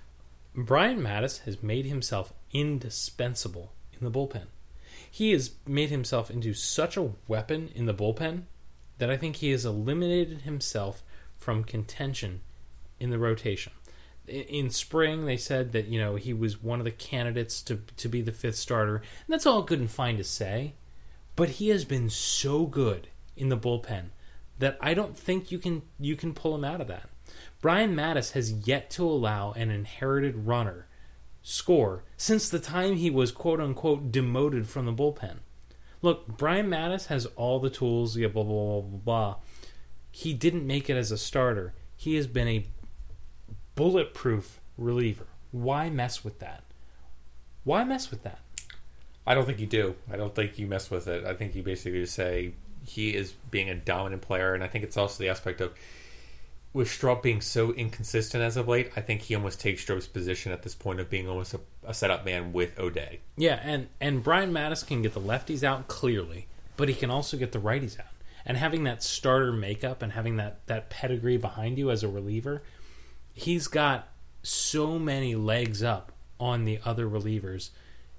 Brian Matusz has made himself indispensable in the bullpen. He has made himself into such a weapon in the bullpen that I think he has eliminated himself from contention in the rotation. In spring, they said that he was one of the candidates to be the fifth starter, and that's all good and fine to say, but he has been so good in the bullpen that I don't think you can pull him out of that. Brian Matusz has yet to allow an inherited runner score since the time he was quote-unquote demoted from the bullpen. Look, Brian Matusz has all the tools, blah, blah, blah, blah, blah. He didn't make it as a starter. He has been a bulletproof reliever. Why mess with that? Why mess with that? I don't think you do. I don't think you mess with it. I think you basically just say he is being a dominant player, and I think it's also the aspect of with Strop being so inconsistent as of late, I think he almost takes Strop's position at this point of being almost a setup man with O'Day. Yeah, and Brian Matusz can get the lefties out clearly, but he can also get the righties out. And having that starter makeup and having that pedigree behind you as a reliever, he's got so many legs up on the other relievers.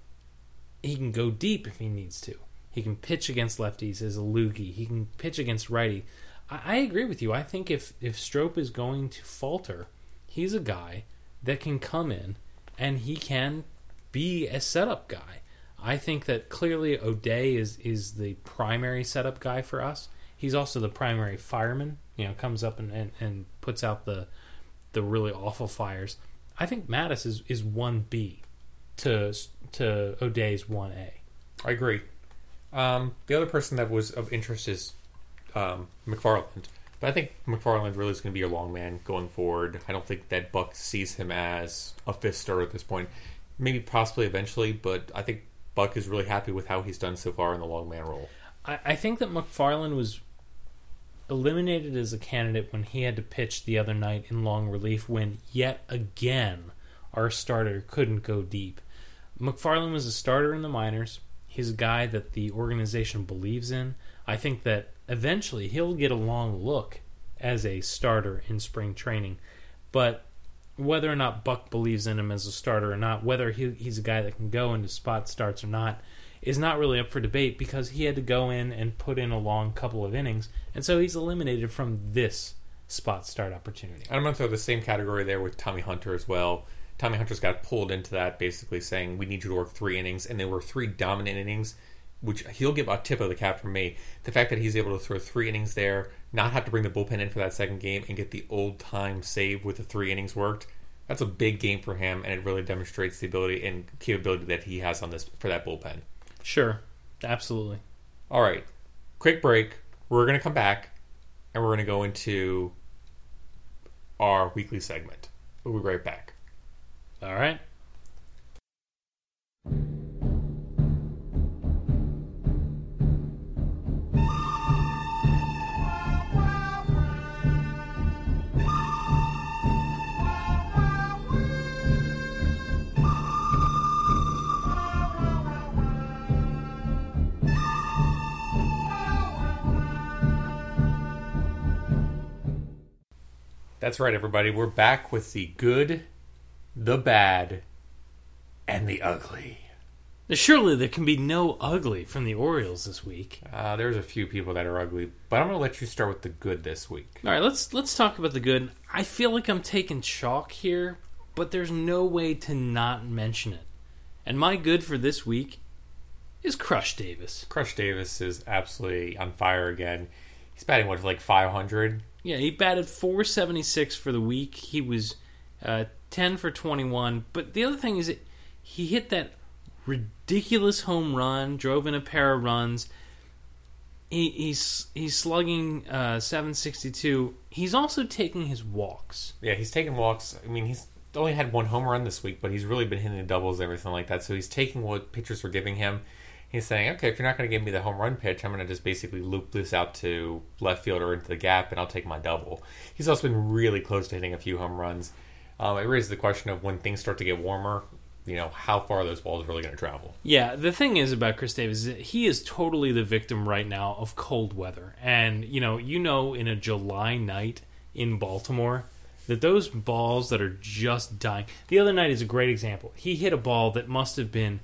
He can go deep if he needs to. He can pitch against lefties as a loogie. He can pitch against righty. I agree with you. I think if Strop is going to falter, he's a guy that can come in and he can be a setup guy. I think that clearly O'Day is the primary setup guy for us. He's also the primary fireman. Comes up and puts out the really awful fires. I think Matusz is 1B to O'Day's 1A. I agree. The other person that was of interest is McFarland. But I think McFarland really is going to be your long man going forward. I don't think that Buck sees him as a fifth starter at this point. Maybe possibly eventually, but I think Buck is really happy with how he's done so far in the long man role. I think that McFarland was eliminated as a candidate when he had to pitch the other night in long relief when, yet again, our starter couldn't go deep. McFarland was a starter in the minors. He's a guy that the organization believes in. I think that eventually he'll get a long look as a starter in spring training. But whether or not Buck believes in him as a starter or not, whether he's a guy that can go into spot starts or not, is not really up for debate because he had to go in and put in a long couple of innings, and so he's eliminated from this spot start opportunity. I'm going to throw the same category there with Tommy Hunter as well. Tommy Hunter's got pulled into that, basically saying, we need you to work 3 innings, and there were 3 dominant innings, which he'll give a tip of the cap from me. The fact that he's able to throw 3 innings there, not have to bring the bullpen in for that second game, and get the old-time save with the 3 innings worked, that's a big game for him, and it really demonstrates the ability and capability that he has on this for that bullpen. Sure, absolutely. All right, quick break. We're going to come back, and we're going to go into our weekly segment. We'll be right back. All right. That's right, everybody. We're back with the good, the bad, and the ugly. Surely there can be no ugly from the Orioles this week. There's a few people that are ugly, but I'm going to let you start with the good this week. All right, let's talk about the good. I feel like I'm taking chalk here, but there's no way to not mention it. And my good for this week is Crush Davis. Crush Davis is absolutely on fire again. He's batting, what, like 500? Yeah, he batted .476 for the week. He was 10 for 21. But the other thing is that he hit that ridiculous home run, drove in a pair of runs. He's slugging .762. He's also taking his walks. Yeah, he's taking walks. I mean, he's only had 1 home run this week, but he's really been hitting the doubles and everything like that. So he's taking what pitchers are giving him. He's saying, okay, if you're not going to give me the home run pitch, I'm going to just basically loop this out to left field or into the gap, and I'll take my double. He's also been really close to hitting a few home runs. It raises the question of when things start to get warmer, how far are those balls really going to travel? Yeah, the thing is about Chris Davis is that he is totally the victim right now of cold weather. And, in a July night in Baltimore, that those balls that are just dying. The other night is a great example. He hit a ball that must have been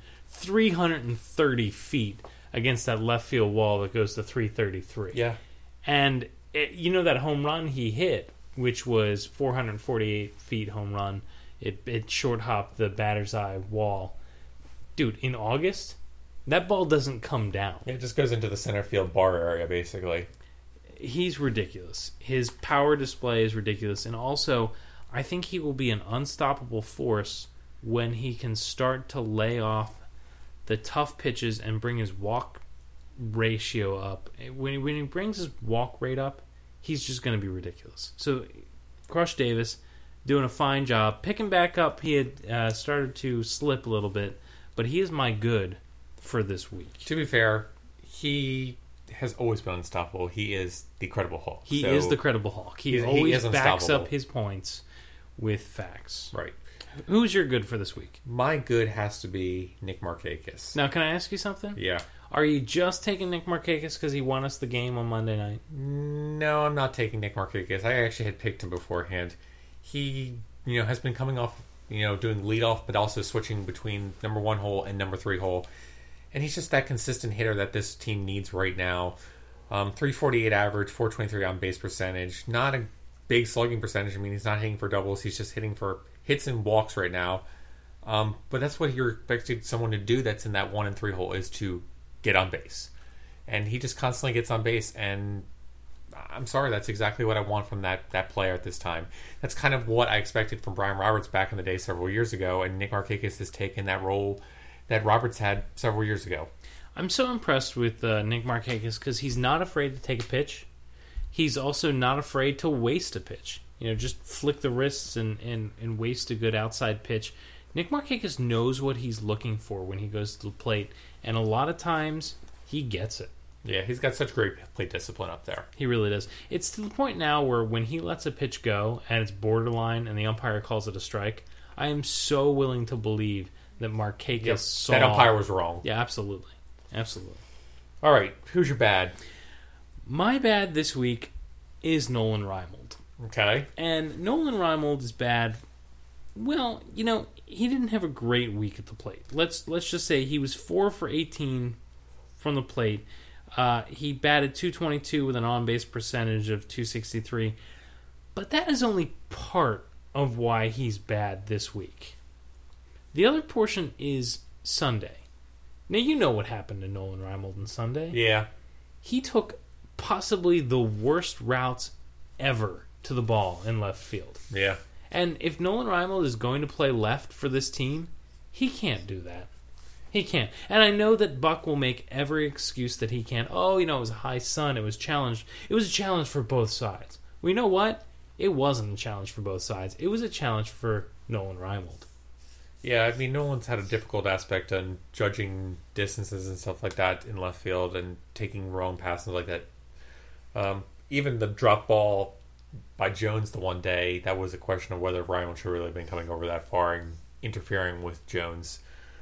330 feet against that left field wall that goes to 333. Yeah. And that home run he hit, which was 448 feet home run, it short hopped the batter's eye wall. Dude, in August, that ball doesn't come down. It just goes into the center field bar area, basically. He's ridiculous. His power display is ridiculous. And also, I think he will be an unstoppable force when he can start to lay off the tough pitches and bring his walk ratio up. When he brings his walk rate up, he's just going to be ridiculous. So, Crush Davis doing a fine job. Picking back up, he had started to slip a little bit, but he is my good for this week. To be fair, he has always been unstoppable. He is the Credible Hulk. He is the Credible Hulk. He always backs up his points with facts. Right. Who's your good for this week? My good has to be Nick Markakis. Now, can I ask you something? Yeah. Are you just taking Nick Markakis because he won us the game on Monday night? No, I'm not taking Nick Markakis. I actually had picked him beforehand. He, has been coming off, doing leadoff, but also switching between number 1 hole and number 3 hole. And he's just that consistent hitter that this team needs right now. 348 average, 423 on base percentage. Not a big slugging percentage. I mean, he's not hitting for doubles. He's just hitting for hits and walks right now. But that's what you're expecting someone to do that's in that 1 and 3 hole, is to get on base. And he just constantly gets on base, and I'm sorry, that's exactly what I want from that player at this time. That's kind of what I expected from Brian Roberts back in the day several years ago, and Nick Markakis has taken that role that Roberts had several years ago. I'm so impressed with Nick Markakis because he's not afraid to take a pitch. He's also not afraid to waste a pitch. Just flick the wrists and waste a good outside pitch. Nick Markakis knows what he's looking for when he goes to the plate, and a lot of times he gets it. Yeah, he's got such great plate discipline up there. He really does. It's to the point now where when he lets a pitch go and it's borderline and the umpire calls it a strike, I am so willing to believe that Markakis saw... That umpire was wrong. Yeah, absolutely. Absolutely. All right, who's your bad? My bad this week is Nolan Reimold. Okay. And Nolan Reimold is bad. Well, he didn't have a great week at the plate. Let's just say he was 4 for 18 from the plate. He batted .222 with an on-base percentage of .263. But that is only part of why he's bad this week. The other portion is Sunday. Now, you know what happened to Nolan Reimold on Sunday. Yeah. He took possibly the worst routes ever to the ball in left field. Yeah. And if Nolan Reimold is going to play left for this team, he can't do that. He can't. And I know that Buck will make every excuse that he can. Oh, it was a high sun. It was challenged. It was a challenge for both sides. Well, you know what? It wasn't a challenge for both sides. It was a challenge for Nolan Reimold. Yeah, I mean, Nolan's had a difficult aspect on judging distances and stuff like that in left field and taking wrong passes like that. Even the drop ball by Jones the one day, that was a question of whether Reimold should really have been coming over that far and interfering with Jones.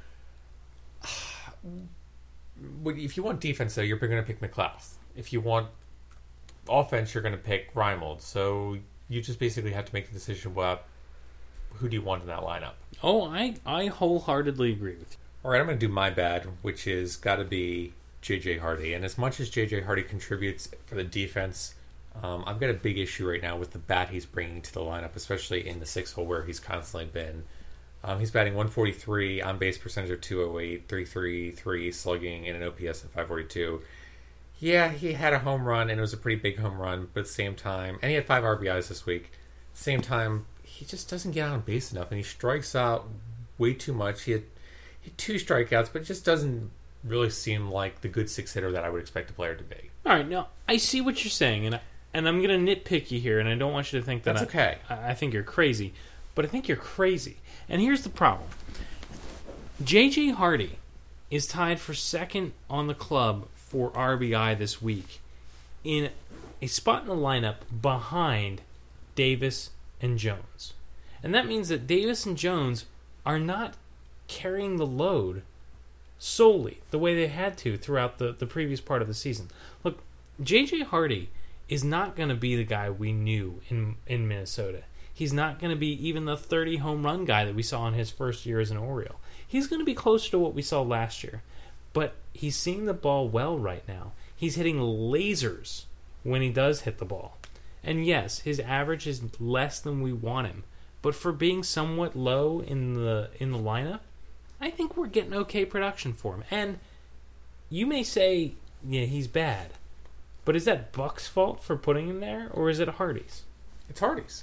If you want defense, though, you're going to pick McLeod. If you want offense, you're going to pick Reimold. So you just basically have to make the decision about who do you want in that lineup. Oh, I wholeheartedly agree with you. All right, I'm going to do my bad, which is got to be J.J. Hardy. And as much as J.J. Hardy contributes for the defense, I've got a big issue right now with the bat he's bringing to the lineup, especially in the 6-hole where he's constantly been. He's batting .143, on-base percentage of .208, .333 slugging, and an OPS of .542. Yeah, he had a home run, and it was a pretty big home run, but at the same time... And he had 5 RBIs this week. At the same time, he just doesn't get on base enough, and he strikes out way too much. He had 2 strikeouts, but it just doesn't really seem like the good 6-hitter that I would expect a player to be. All right, now, I see what you're saying, and I'm going to nitpick you here, and I don't want you to think that That's okay. I think you're crazy. But I think you're crazy. And here's the problem. J.J. Hardy is tied for second on the club for RBI this week in a spot in the lineup behind Davis and Jones. And that means that Davis and Jones are not carrying the load solely the way they had to throughout the previous part of the season. Look, J.J. Hardy is not going to be the guy we knew in Minnesota. He's not going to be even the 30 home run guy that we saw in his first year as an Oriole. He's going to be closer to what we saw last year. But he's seeing the ball well right now. He's hitting lasers when he does hit the ball. And yes, his average is less than we want him. But for being somewhat low in the lineup, I think we're getting okay production for him. And you may say, yeah, he's bad. But is that Buck's fault for putting him there, or is it Hardy's? It's Hardy's.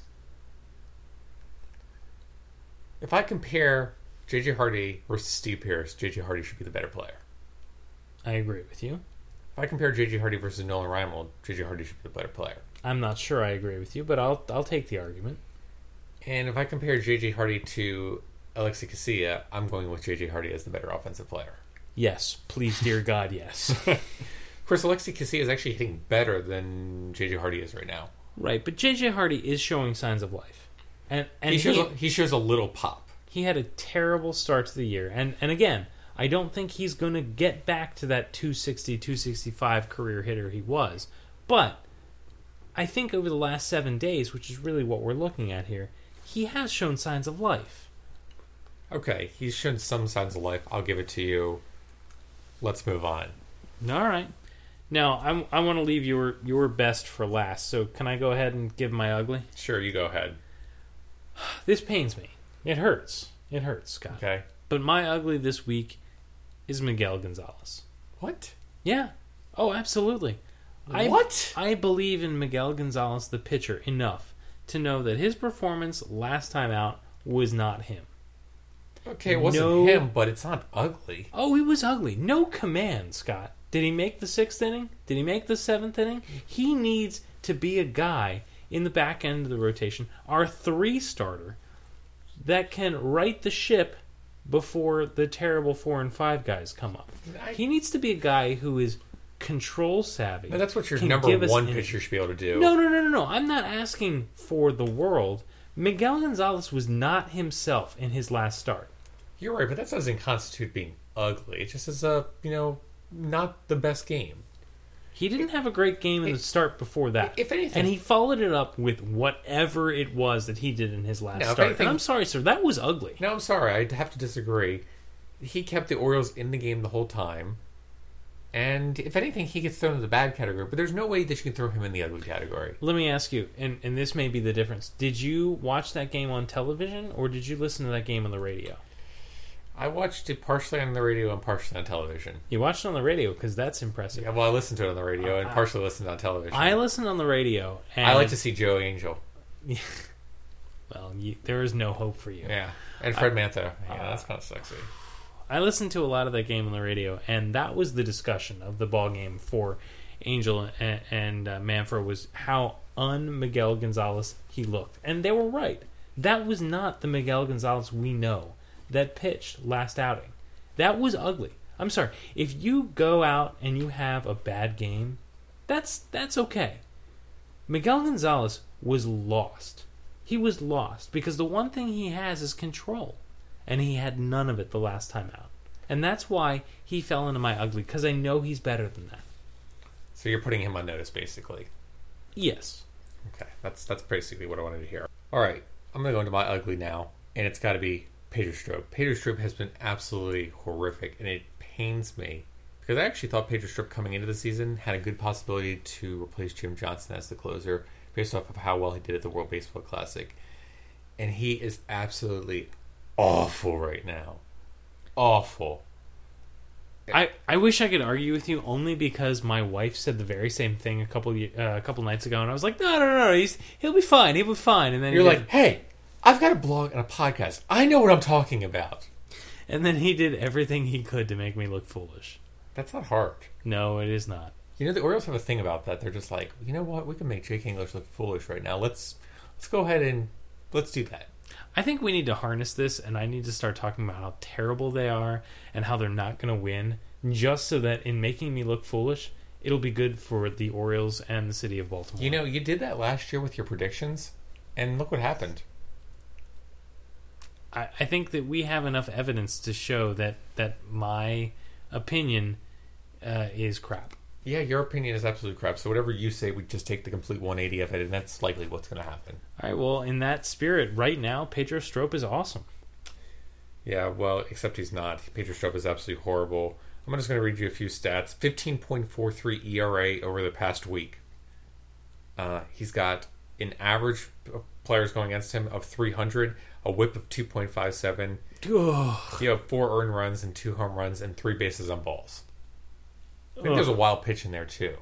If I compare J.J. Hardy versus Steve Pearce, J.J. Hardy should be the better player. I agree with you. If I compare J.J. Hardy versus Nolan Reimold, J.J. Hardy should be the better player. I'm not sure I agree with you, but I'll take the argument. And if I compare J.J. Hardy to Alexi Casilla, I'm going with J.J. Hardy as the better offensive player. Yes, please, dear God, yes. Of course, Alexi Casilla is actually hitting better than J.J. Hardy is right now. Right, but J.J. Hardy is showing signs of life. And he shows a little pop. He had a terrible start to the year. And again, I don't think he's going to get back to that 260, 265 career hitter he was. But I think over the last 7 days, which is really what we're looking at here, he has shown signs of life. Okay, he's shown some signs of life. I'll give it to you. Let's move on. All right. Now, I want to leave your best for last. So can I go ahead and give my ugly? Sure, you go ahead. This pains me. It hurts. It hurts, Scott. Okay. But my ugly this week is Miguel Gonzalez. What? Yeah. Oh, absolutely. What? I believe in Miguel Gonzalez, the pitcher, enough to know that his performance last time out was not him. Okay, it wasn't him, but it's not ugly. Oh, he was ugly. No command, Scott. Did he make the 6th inning? Did he make the 7th inning? He needs to be a guy in the back end of the rotation. Our 3 starter that can right the ship before the terrible 4 and 5 guys come up. He needs to be a guy who is control savvy. No, that's what your can number give us one energy. pitcher should be able to do. No. I'm not asking for the world. Miguel Gonzalez was not himself in his last start. You're right, but that doesn't constitute being ugly. It just is not the best game. He didn't have a great game in the start before that. If anything- and he followed it up with whatever it was that he did in his last No, if start. anything- And I'm sorry, sir, that was ugly. No, I'm sorry. I'd have to disagree. He kept the Orioles in the game the whole time. And if anything, he gets thrown in the bad category. But there's no way that you can throw him in the ugly category. Let me ask you, and this may be the difference. Did you watch that game on television, or did you listen to that game on the radio? I watched it partially on the radio and partially on television. You watched it on the radio, because that's impressive. Yeah, well, I listened to it on the radio and partially listened on television. I listened on the radio, and I like to see Joe Angel. Well, there is no hope for you. Yeah. And Fred Mantha. Yeah, that's kind of sexy. I listened to a lot of that game on the radio, and that was the discussion of the ball game for Angel and Manfred was how un-Miguel Gonzalez he looked. And they were right. That was not the Miguel Gonzalez we know that pitched last outing. That was ugly. I'm sorry. If you go out and you have a bad game, that's okay. Miguel Gonzalez was lost. He was lost because the one thing he has is control. And he had none of it the last time out. And that's why he fell into my ugly, because I know he's better than that. So you're putting him on notice, basically. Yes. Okay, that's basically what I wanted to hear. All right, I'm going to go into my ugly now, and it's got to be Pedro Strop. Pedro Strop has been absolutely horrific, and it pains me because I actually thought Pedro Strop coming into the season had a good possibility to replace Jim Johnson as the closer based off of how well he did at the World Baseball Classic. And he is absolutely awful right now. Awful. I wish I could argue with you only because my wife said the very same thing a couple nights ago, and I was like, no, he'll be fine, and then You're like, hey, I've got a blog and a podcast. I know what I'm talking about. And then he did everything he could to make me look foolish. That's not hard. No, it is not. You know, the Orioles have a thing about that. They're just like, you know what? We can make Jake English look foolish right now. Let's go ahead and let's do that. I think we need to harness this, and I need to start talking about how terrible they are and how they're not going to win, just so that in making me look foolish, it'll be good for the Orioles and the city of Baltimore. You know, you did that last year with your predictions, and look what happened. I think that we have enough evidence to show that my opinion is crap. Yeah, your opinion is absolute crap. So whatever you say, we just take the complete 180 of it, and that's likely what's going to happen. All right, well, in that spirit, right now, Pedro Strop is awesome. Yeah, well, except he's not. Pedro Strop is absolutely horrible. I'm just going to read you a few stats. 15.43 ERA over the past week. He's got an average of players going against him of 300, a whip of 2.57. You have 4 earned runs and 2 home runs and 3 bases on balls. I think there's a wild pitch in there too.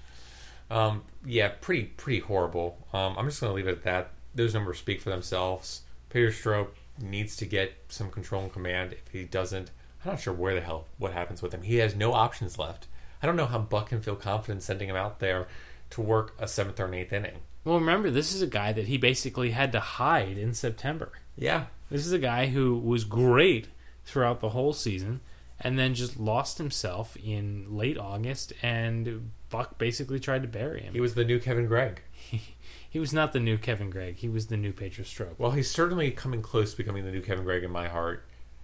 Yeah, pretty horrible. I'm just going to leave it at that. Those numbers speak for themselves. Pedro Strop needs to get some control and command. If he doesn't, I'm not sure what happens with him. He has no options left. I don't know how Buck can feel confident sending him out there to work a 7th or an 8th inning. Well, remember, this is a guy that he basically had to hide in September. Yeah. This is a guy who was great throughout the whole season and then just lost himself in late August, and Buck basically tried to bury him. He was the new Kevin Gregg. He was not the new Kevin Gregg. He was the new Pedro Strop. Well, he's certainly coming close to becoming the new Kevin Gregg in my heart.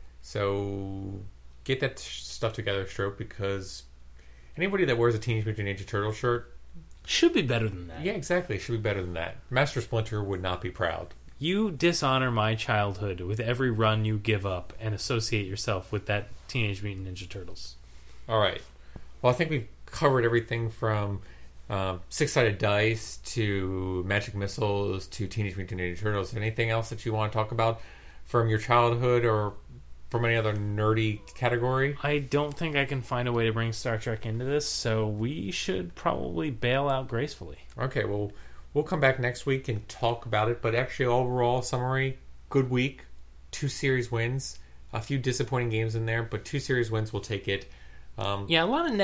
So get that stuff together, Strop, because anybody that wears a Teenage Mutant Ninja Turtle shirt should be better than that. Yeah, exactly. Should be better than that. Master Splinter would not be proud. You dishonor my childhood with every run you give up and associate yourself with that Teenage Mutant Ninja Turtles. All right. Well, I think we've covered everything from six-sided dice to magic missiles to Teenage Mutant Ninja Turtles. Anything else that you want to talk about from your childhood or from any other nerdy category? I don't think I can find a way to bring Star Trek into this, so we should probably bail out gracefully. Okay, well, we'll come back next week and talk about it, but actually, overall summary, good week, 2 series wins, a few disappointing games in there, but 2 series wins will take it. Yeah, a lot of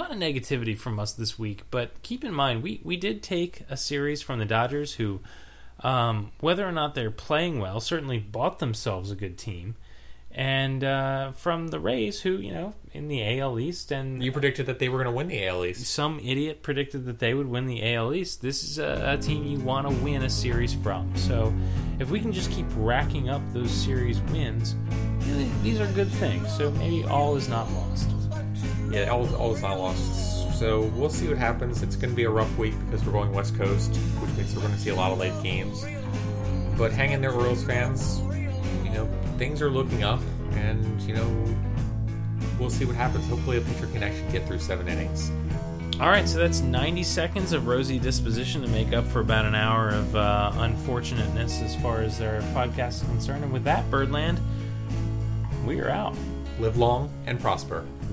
negativity from us this week, but keep in mind, we did take a series from the Dodgers who Whether or not they're playing well, certainly bought themselves a good team. And from the Rays, who, in the AL East, and You predicted that they were going to win the AL East. some idiot predicted that they would win the AL East. This is a team you want to win a series from. So if we can just keep racking up those series wins, these are good things. So maybe all is not lost. Yeah, all is not lost. So we'll see what happens. It's going to be a rough week because we're going West Coast, which means we're going to see a lot of late games. But hang in there, Orioles fans. Things are looking up, and we'll see what happens. Hopefully a pitcher can actually get through 7 innings. All right, so that's 90 seconds of rosy disposition to make up for about an hour of unfortunateness as far as our podcast is concerned. And with that, Birdland, we are out. Live long and prosper.